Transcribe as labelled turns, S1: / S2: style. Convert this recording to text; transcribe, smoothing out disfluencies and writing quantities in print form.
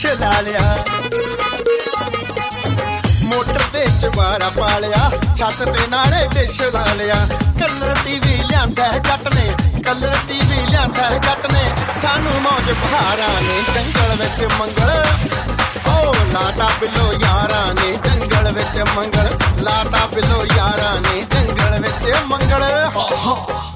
S1: dish ला लिया motor ते चबारा पा लिया छत ते नाले डिश ला लिया कलर टीवी लियांदा जट ने कलर टीवी लियांदा जट ने सानू मौज बहारा ने जंगल विच मंगल ओ लाटा बिलो यारा ने जंगल विच मंगल लाटा बिलो यारा ने जंगल विच मंगल